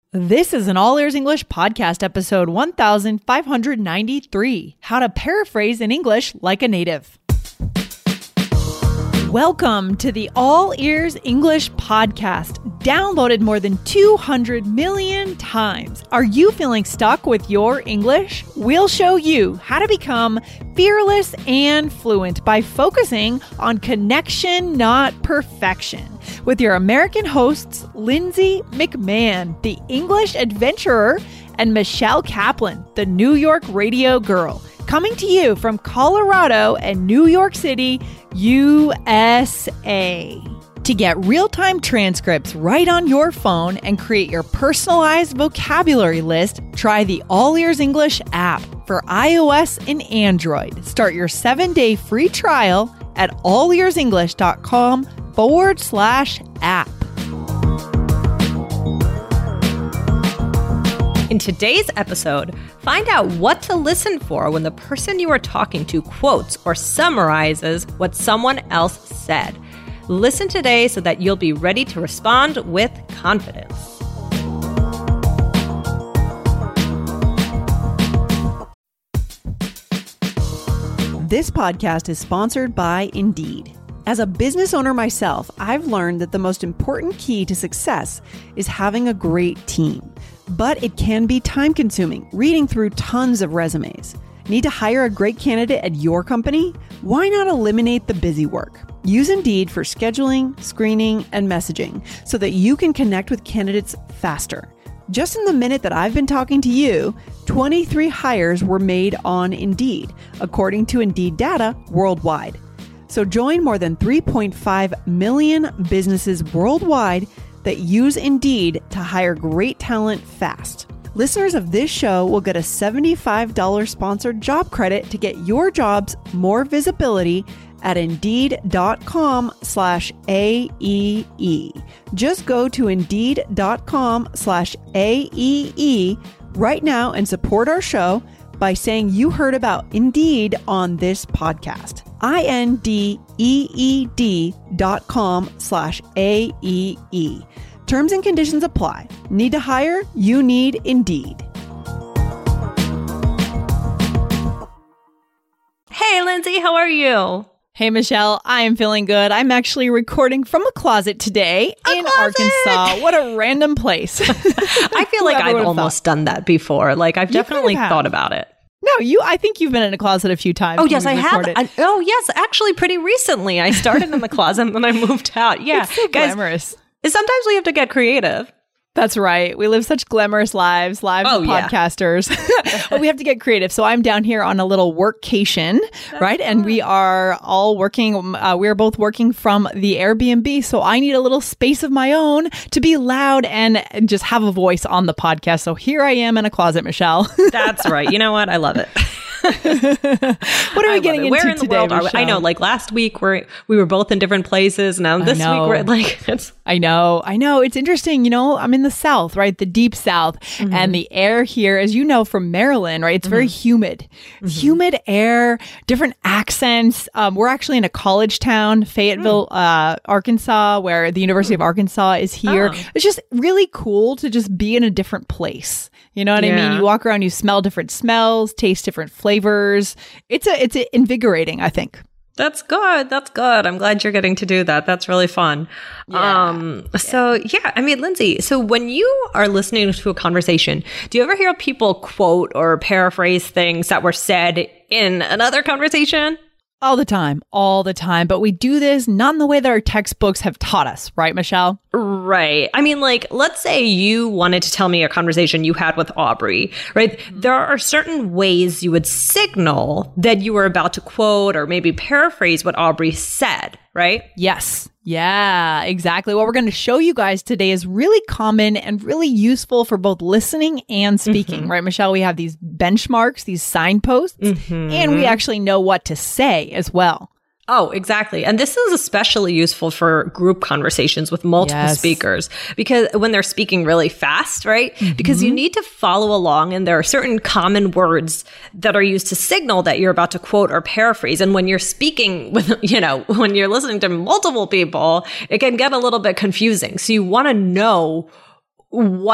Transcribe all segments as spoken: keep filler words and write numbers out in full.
This is an All Ears English podcast episode one thousand five hundred ninety-three, How to Paraphrase in English Like a Native. Welcome to the All Ears English podcast, downloaded more than two hundred million times. Are you feeling stuck with your English? We'll show you how to become fearless and fluent by focusing on connection, not perfection. With your American hosts, Lindsay McMahon, the English adventurer, and Michelle Kaplan, the New York radio girl. Coming to you from Colorado and New York City, U S A. To get real-time transcripts right on your phone and create your personalized vocabulary list, try the All Ears English app for iOS and Android. Start your seven-day free trial at allearsenglish.com forward slash app. In today's episode, find out what to listen for when the person you are talking to quotes or summarizes what someone else said. Listen today so that you'll be ready to respond with confidence. This podcast is sponsored by Indeed. As a business owner myself, I've learned that the most important key to success is having a great team. But it can be time-consuming, reading through tons of resumes. Need to hire a great candidate at your company? Why not eliminate the busy work? Use Indeed for scheduling, screening, and messaging so that you can connect with candidates faster. Just in the minute that I've been talking to you, twenty-three hires were made on Indeed, according to Indeed data worldwide. So join more than three point five million businesses worldwide that use Indeed to hire great talent fast. Listeners of this show will get a seventy-five dollars sponsored job credit to get your jobs more visibility at Indeed.com slash AEE. Just go to Indeed.com slash AEE right now and support our show by saying you heard about Indeed on this podcast. I-N-D-E-E-D dot com slash A-E-E. Terms and conditions apply. Need to hire? You need Indeed. Hey, Lindsay, how are you? Hey, Michelle, I am feeling good. I'm actually recording from a closet today a in closet! Arkansas. What a random place. I feel like I've almost thought. done that before. Like, I've definitely thought about it. No, you. I think you've been in a closet a few times. Oh, yes, I have. I, oh, yes, actually, pretty recently. I started in the closet and then I moved out. Yeah. It's so Guys, glamorous. Sometimes we have to get creative. That's right. We live such glamorous lives, lives oh, of podcasters. Yeah. But we have to get creative. So I'm down here on a little workcation, That's right? Fun. And we are all working. Uh, we're both working from the Airbnb. So I need a little space of my own to be loud and just have a voice on the podcast. So here I am in a closet, Michelle. That's right. You know what? I love it. What are we I getting into Where in the today, world are we? Michelle? I know, like last week we're we were both in different places. Now this week we're like, it's. I know, I know. It's interesting. You know, I'm in the South, right? The deep South, mm-hmm. and the air here, as you know, from Maryland, right? It's mm-hmm. very humid, mm-hmm. humid air, different accents. Um, we're actually in a college town, Fayetteville, mm. uh, Arkansas, where the University of Arkansas is here. Oh. It's just really cool to just be in a different place. You know what yeah. I mean? You walk around, you smell different smells, taste different flavors. It's a, it's a invigorating, I think. That's good. That's good. I'm glad you're getting to do that. That's really fun. Yeah. Um, so yeah, I mean, Lindsay, so when you are listening to a conversation, do you ever hear people quote or paraphrase things that were said in another conversation? All the time, all the time. But we do this not in the way that our textbooks have taught us, right, Michelle? Right. I mean, like, let's say you wanted to tell me a conversation you had with Aubrey, right? Mm-hmm. There are certain ways you would signal that you were about to quote or maybe paraphrase what Aubrey said, right? Yes. Yeah, exactly. What we're going to show you guys today is really common and really useful for both listening and speaking, mm-hmm. right, Michelle? We have these benchmarks, these signposts, mm-hmm. and we actually know what to say as well. Oh, exactly. And this is especially useful for group conversations with multiple yes. speakers, because when they're speaking really fast, right? Mm-hmm. Because you need to follow along, and there are certain common words that are used to signal that you're about to quote or paraphrase. And when you're speaking with, you know, when you're listening to multiple people, it can get a little bit confusing. So you want to know what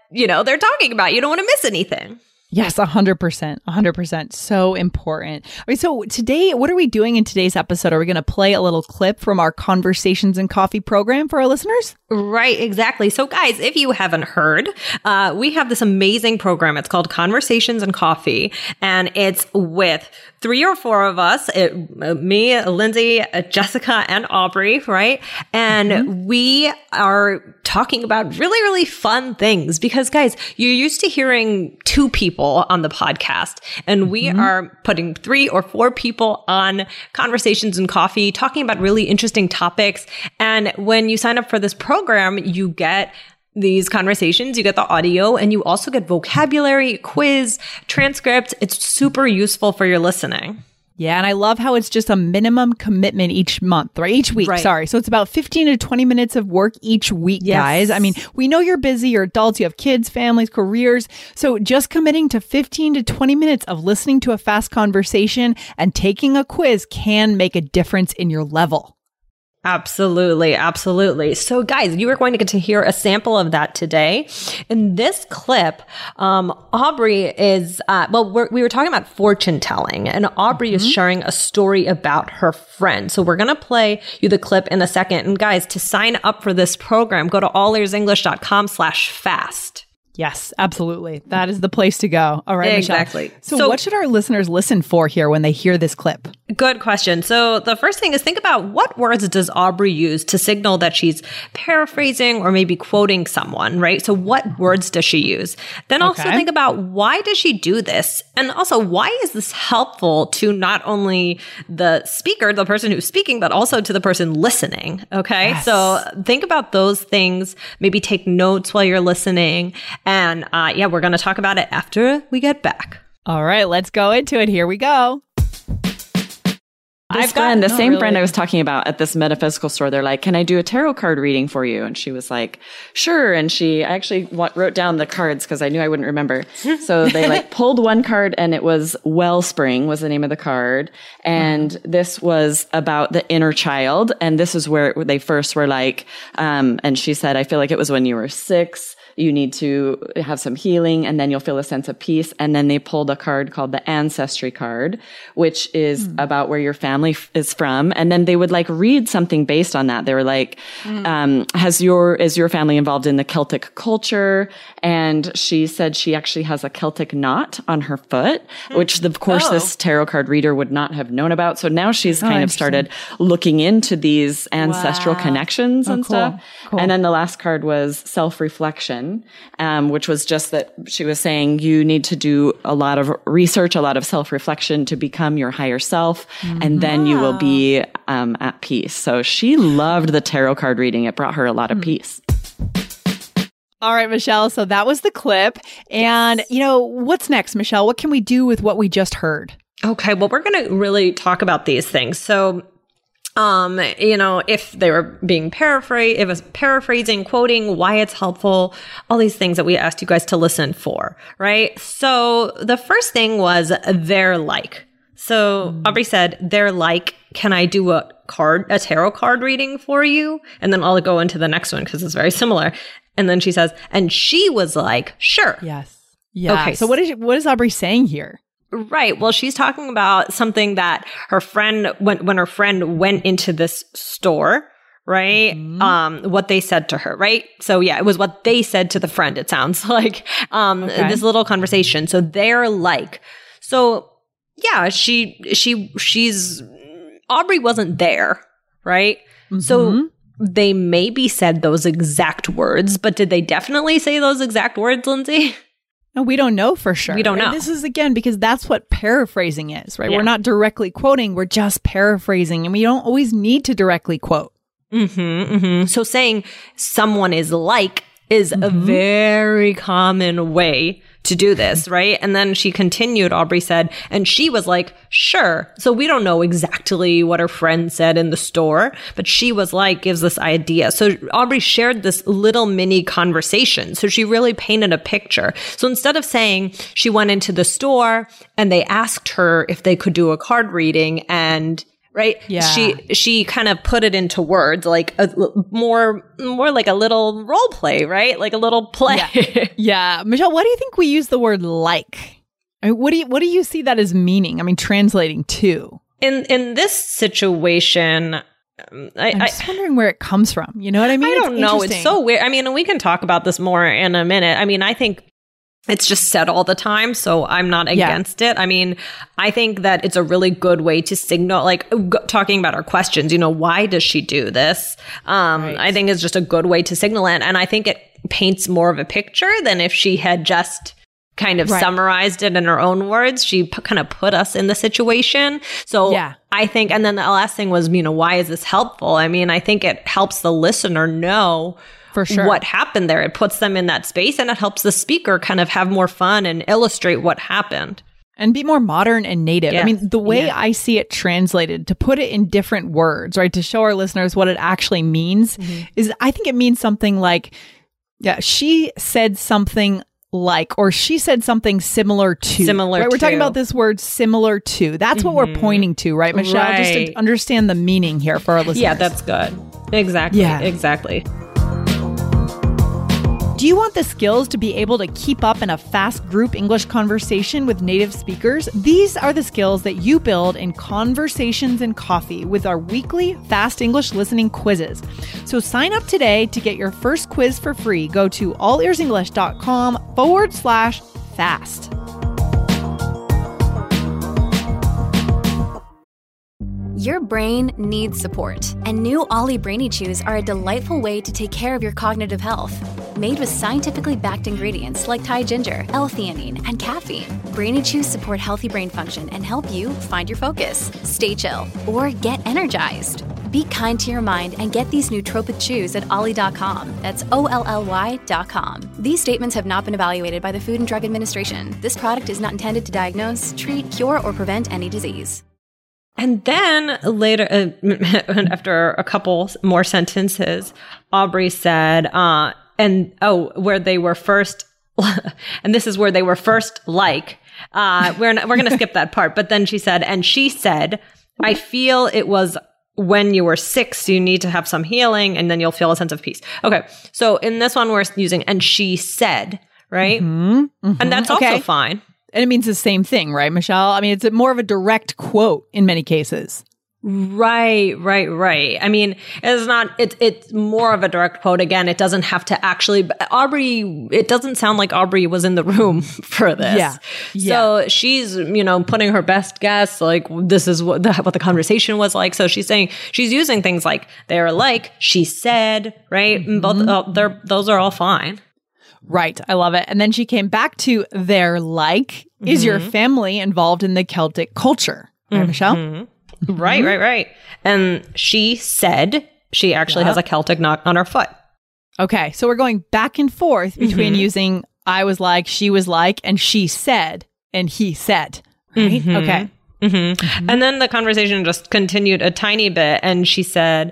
you know, they're talking about. You don't want to miss anything. Yes, one hundred percent. one hundred percent. So important. All right, so today, what are we doing in today's episode? Are we going to play a little clip from our Conversations and Coffee program for our listeners? Right, exactly. So guys, if you haven't heard, uh, we have this amazing program. It's called Conversations and Coffee, and it's with three or four of us, it, uh, me, Lindsay, uh, Jessica, and Aubrey, right? And mm-hmm. we are talking about really, really fun things because, guys, you're used to hearing two people on the podcast, and we mm-hmm. are putting three or four people on Conversations and Coffee, talking about really interesting topics. And when you sign up for this program, you get these conversations, you get the audio, and you also get vocabulary, quiz, transcripts. It's super useful for your listening. Yeah, and I love how it's just a minimum commitment each month, right? Each week, right. sorry. So it's about fifteen to twenty minutes of work each week, yes. guys. I mean, we know you're busy, you're adults, you have kids, families, careers. So just committing to fifteen to twenty minutes of listening to a fast conversation and taking a quiz can make a difference in your level. Absolutely. Absolutely. So guys, you are going to get to hear a sample of that today. In this clip, um, Aubrey is, uh, well, we're, we were talking about fortune telling, and Aubrey mm-hmm. is sharing a story about her friend. So we're going to play you the clip in a second. And guys, to sign up for this program, go to allearsenglish.com slash fast. Yes, absolutely. That is the place to go. All right, exactly. Michelle. So, so what should our listeners listen for here when they hear this clip? Good question. So the first thing is think about what words does Aubrey use to signal that she's paraphrasing or maybe quoting someone, right? So what words does she use? Then also okay. think about why does she do this? And also why is this helpful to not only the speaker, the person who's speaking, but also to the person listening, okay? Yes. So think about those things. Maybe take notes while you're listening. And uh, yeah, we're going to talk about it after we get back. All right, let's go into it. Here we go. This I've friend, got, the same really. friend I was talking about at this metaphysical store, they're like, can I do a tarot card reading for you? And she was like, sure. And she I actually w- wrote down the cards because I knew I wouldn't remember. So they like pulled one card and it was Wellspring was the name of the card. And mm-hmm. this was about the inner child. And this is where they first were like, um, and she said, I feel like it was when you were six. You need to have some healing and then you'll feel a sense of peace. And then they pulled a card called the Ancestry card, which is mm. about where your family f- is from. And then they would like read something based on that. They were like, mm. um, has your, is your family involved in the Celtic culture? And she said she actually has a Celtic knot on her foot, mm. which of course oh. this tarot card reader would not have known about. So now she's oh, kind of started looking into these ancestral wow. connections oh, and cool. stuff. Cool. And then the last card was self-reflection. Um, which was just that she was saying you need to do a lot of research, a lot of self-reflection to become your higher self, mm-hmm. and then you will be um, at peace. So she loved the tarot card reading. It brought her a lot of mm-hmm. peace. All right, Michelle. So that was the clip. And, you know, what's next, Michelle? What can we do with what we just heard? Okay, well, we're going to really talk about these things. So Um, you know, if they were being paraphrased, if it was paraphrasing, quoting, why it's helpful, all these things that we asked you guys to listen for, right? So the first thing was they're like. So mm. Aubrey said, they're like, can I do a card, a tarot card reading for you? And then I'll go into the next one because it's very similar. And then she says, and she was like, sure. Yes. Yeah. Okay. So what is, what is Aubrey saying here? Right. Well, she's talking about something that her friend, when, when her friend went into this store, right? Mm-hmm. Um, what they said to her, right? So yeah, it was what they said to the friend, it sounds like, um, okay. this little conversation. So they're like, so yeah, she, she, she's, Aubrey wasn't there, right? Mm-hmm. So they maybe said those exact words, but did they definitely say those exact words, Lindsay? No, we don't know for sure. We don't know. And this is, again, because that's what paraphrasing is, right? Yeah. We're not directly quoting. We're just paraphrasing. And we don't always need to directly quote. Mm-hmm, mm-hmm. So saying someone is like is mm-hmm. a very common way to do this, right? And then she continued, Aubrey said, and she was like, sure. So we don't know exactly what her friend said in the store, but she was like, gives this idea. So Aubrey shared this little mini conversation. So she really painted a picture. So instead of saying she went into the store and they asked her if they could do a card reading and right? Yeah. She she kind of put it into words, like a, more more like a little role play, right? Like a little play. Yeah. yeah. Michelle, what do you think we use the word like? I mean, what do you what do you see that as meaning? I mean, translating to? In in this situation, um, I, I'm just I, wondering where it comes from. You know what I mean? I don't it's know. It's so weird. I mean, we can talk about this more in a minute. I mean, I think it's just said all the time, so I'm not against yeah. it. I mean, I think that it's a really good way to signal, like g- talking about our questions, you know, why does she do this? Um, right. I think it's just a good way to signal it. And I think it paints more of a picture than if she had just kind of right. summarized it in her own words. She p- kind of put us in the situation. So yeah. I think, and then the last thing was, you know, why is this helpful? I mean, I think it helps the listener know for sure what happened there. It puts them in that space, and it helps the speaker kind of have more fun and illustrate what happened. And be more modern and native. Yeah. I mean, the way yeah. I see it translated, to put it in different words, right, to show our listeners what it actually means, mm-hmm. is I think it means something like, yeah, she said something like, or she said something similar to. Similar right? to. We're talking about this word similar to. That's mm-hmm. what we're pointing to, right, Michelle? Right. Just to understand the meaning here for our listeners. Yeah, that's good. Exactly. Yeah. Exactly. Do you want the skills to be able to keep up in a fast group English conversation with native speakers? These are the skills that you build in Conversations and Coffee with our weekly Fast English listening quizzes. So sign up today to get your first quiz for free. Go to allearsenglish.com forward slash fast. Your brain needs support, and new Ollie Brainy Chews are a delightful way to take care of your cognitive health. Made with scientifically backed ingredients like Thai ginger, L-theanine, and caffeine, Brainy Chews support healthy brain function and help you find your focus, stay chill, or get energized. Be kind to your mind and get these nootropic chews at ollie dot com. That's O L L Y dot com. These statements have not been evaluated by the Food and Drug Administration. This product is not intended to diagnose, treat, cure, or prevent any disease. And then later, uh, after a couple more sentences, Aubrey said, uh, and oh, where they were first, and this is where they were first like, uh, we're not, we're going to skip that part. But then she said, and she said, I feel it was when you were six, you need to have some healing, and then you'll feel a sense of peace. Okay. So in this one, we're using, and she said, right? Mm-hmm, mm-hmm. And that's okay. also fine. And it means the same thing, right, Michelle? I mean, it's more of a direct quote in many cases. Right, right, right. I mean, it's not, it's, it's more of a direct quote. Again, it doesn't have to actually, Aubrey, it doesn't sound like Aubrey was in the room for this. Yeah. yeah. So she's, you know, putting her best guess, like this is what the, what the conversation was like. So she's saying, she's using things like they're like, she said, right? Mm-hmm. Both, uh, they're, those are all fine. Right. I love it. And then she came back to their like, mm-hmm. is your family involved in the Celtic culture? Right, mm-hmm. Michelle? Mm-hmm. Right, right, right. And she said she actually yeah. has a Celtic knot on her foot. Okay. So we're going back and forth between mm-hmm. using I was like, she was like, and she said, and he said. Right? Mm-hmm. Okay. Mm-hmm. Mm-hmm. And then the conversation just continued a tiny bit, and she said,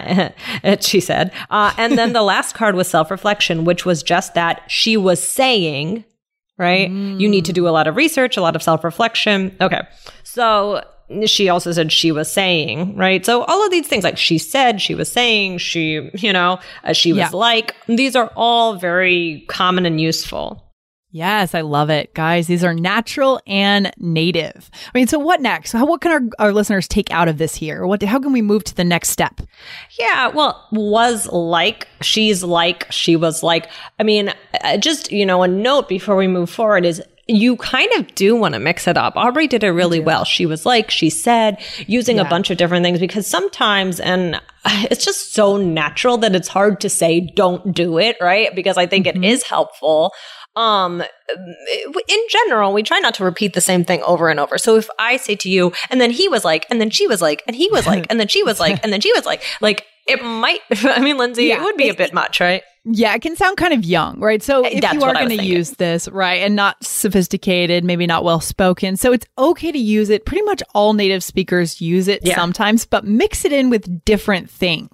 she said, uh, and then the last card was self-reflection, which was just that she was saying, right? Mm. You need to do a lot of research, a lot of self-reflection. Okay. So she also said she was saying, right? So all of these things, like she said, she was saying, she, you know, uh, she was yeah. like, these are all very common and useful. Yes, I love it. Guys, these are natural and native. I mean, so what next? How, what can our, our listeners take out of this here? What? How can we move to the next step? Yeah, well, was like, she's like, she was like. I mean, just, you know, a note before we move forward is you kind of do want to mix it up. Aubrey did it really well. She was like, she said, using yeah. a bunch of different things, because sometimes, and it's just so natural that it's hard to say, don't do it, right? Because I think mm-hmm. it is helpful. Um, in general, we try not to repeat the same thing over and over. So if I say to you, and then he was like, and then she was like, and he was like, and then she was like, and then she was like, like it might, I mean, Lindsay, yeah, it would be it, a bit much, right? Yeah, it can sound kind of young, right? So if That's you are going to use this, right, and not sophisticated, maybe not well spoken, so it's okay to use it. Pretty much all native speakers use it yeah. sometimes, but mix it in with different things.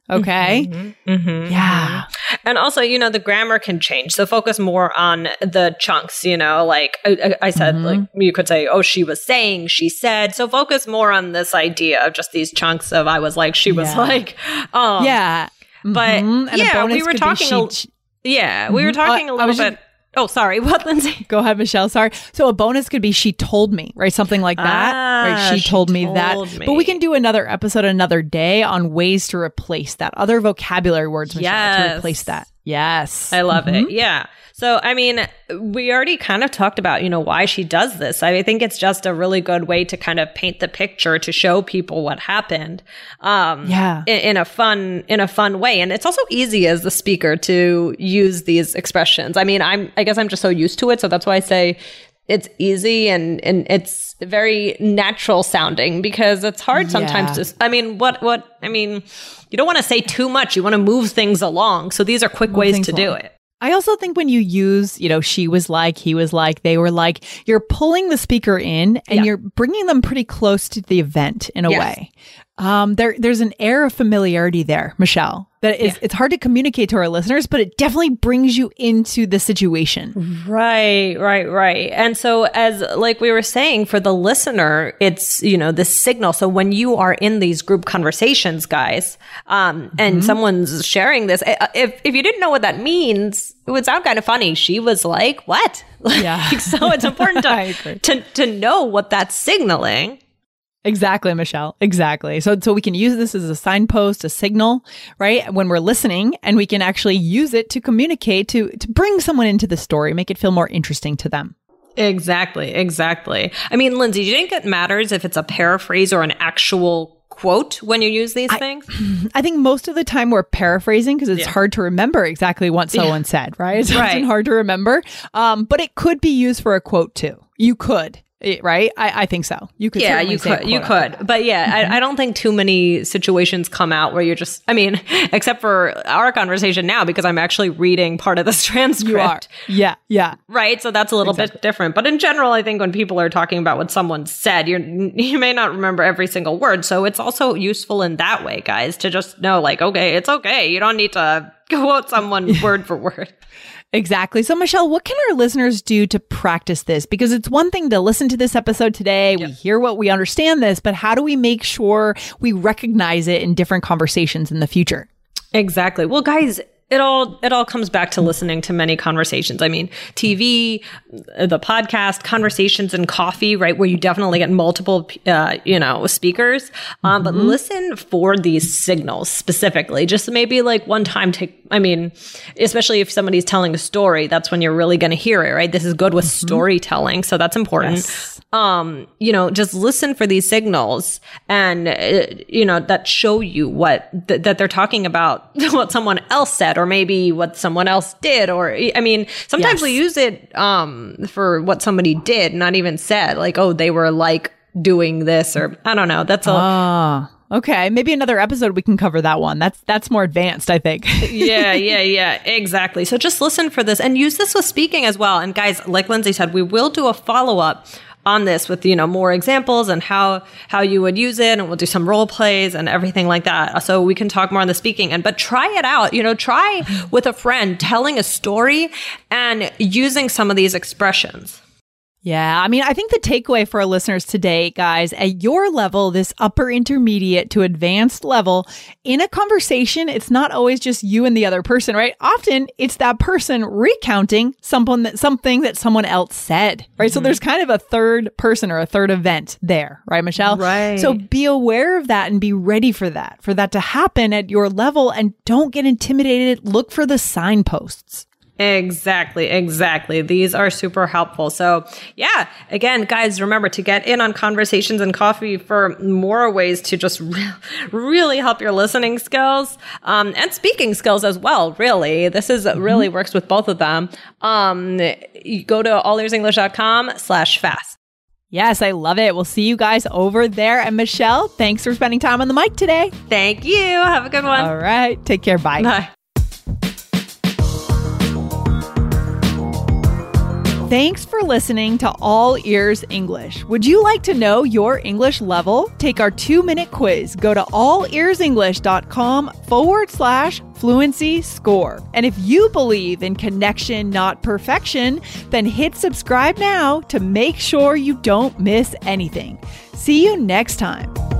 Okay. Mm-hmm, mm-hmm, yeah. And also, you know, the grammar can change. So focus more on the chunks, you know, like I, I said, mm-hmm. like you could say, oh, she was saying, she said. So focus more on this idea of just these chunks of I was like, she was yeah. like. Um, yeah. Mm-hmm. But and yeah, we were talking. She, a, yeah, mm-hmm. we were talking uh, a little bit. Just, oh, sorry. What, Lindsay? Go ahead, Michelle. Sorry. So a bonus could be she told me, right? Something like that. Ah, right? She, she told me told that. Me. But we can do another episode another day on ways to replace that. Other vocabulary words, Michelle, yes. to replace that. Yes. I love mm-hmm. it. Yeah. So, I mean, we already kind of talked about, you know, why she does this. I think it's just a really good way to kind of paint the picture to show people what happened. Um, yeah. In, in a fun, in a fun way. And it's also easy as the speaker to use these expressions. I mean, I'm, I guess I'm just so used to it. So that's why I say it's easy and, and it's very natural sounding because it's hard sometimes yeah. to, I mean, what, what, I mean, you don't want to say too much. You want to move things along. So these are quick move ways to along. do it. I also think when you use, you know, she was like, he was like, they were like, you're pulling the speaker in and yeah. you're bringing them pretty close to the event in a yes. way. Um, there, there's an air of familiarity there, Michelle, that is, yeah. it's hard to communicate to our listeners, but it definitely brings you into the situation. Right, right, right. And so as like we were saying, for the listener, it's, you know, the signal. So when you are in these group conversations, guys, um, mm-hmm. and someone's sharing this, if, if you didn't know what that means, it would sound kind of funny. She was like, what? Yeah. So it's important to, to, to know what that's signaling. Exactly, Michelle. Exactly. So, so we can use this as a signpost, a signal, right? When we're listening, and we can actually use it to communicate, to, to bring someone into the story, make it feel more interesting to them. Exactly. Exactly. I mean, Lindsay, do you think it matters if it's a paraphrase or an actual quote when you use these I, things? I think most of the time we're paraphrasing because it's yeah. hard to remember exactly what someone yeah. said, right? It's right. often hard to remember. Um, but it could be used for a quote too. You could. It, right? I, I think so. You could. Yeah, you could. You could. But yeah, mm-hmm. I, I don't think too many situations come out where you're just, I mean, except for our conversation now, because I'm actually reading part of this transcript. You are. Yeah. Yeah. Right. So that's a little exactly. bit different. But in general, I think when people are talking about what someone said, you're, you may not remember every single word. So it's also useful in that way, guys, to just know like, okay, it's okay. You don't need to quote someone word for word. Exactly. So, Michelle, what can our listeners do to practice this? Because it's one thing to listen to this episode today. Yep. We hear what we understand this, but how do we make sure we recognize it in different conversations in the future? Exactly. Well, guys, It all it all comes back to listening to many conversations. I mean, T V, the podcast, Conversations and Coffee, right, where you definitely get multiple, uh, you know, speakers. Um, mm-hmm. But listen for these signals specifically. Just maybe like one time take, I mean, especially if somebody's telling a story, that's when you're really going to hear it, right? This is good with mm-hmm. storytelling. So that's important. Yes. Um, you know, just listen for these signals and, uh, you know, that show you what, th- that they're talking about what someone else said or maybe what someone else did. Or, I mean, sometimes yes. we use it, um, for what somebody did, not even said, like, oh, they were like doing this or I don't know. That's a, ah. Okay, maybe another episode we can cover that one. That's that's more advanced, I think. yeah, yeah, yeah, exactly. So just listen for this and use this with speaking as well. And guys, like Lindsay said, we will do a follow-up on this with, you know, more examples and how how you would use it, and we'll do some role plays and everything like that. So we can talk more on the speaking and but try it out. You know, try with a friend telling a story and using some of these expressions. Yeah, I mean, I think the takeaway for our listeners today, guys, at your level, this upper intermediate to advanced level, in a conversation, it's not always just you and the other person, right? Often it's that person recounting someone that, something that someone else said, right? Mm-hmm. So there's kind of a third person or a third event there, right, Michelle? Right. So be aware of that and be ready for that, for that to happen at your level, and don't get intimidated. Look for the signposts. Exactly, exactly. These are super helpful. So yeah, again, guys, remember to get in on Conversations and Coffee for more ways to just re- really help your listening skills um, and speaking skills as well, really. This is mm-hmm. really works with both of them. Um, you go to allearsenglish.com slash fast. Yes, I love it. We'll see you guys over there. And Michelle, thanks for spending time on the mic today. Thank you. Have a good one. All right. Take care. Bye. Bye. Thanks for listening to All Ears English. Would you like to know your English level? Take our two-minute quiz. Go to allearsenglish.com forward slash fluency score. And if you believe in connection, not perfection, then hit subscribe now to make sure you don't miss anything. See you next time.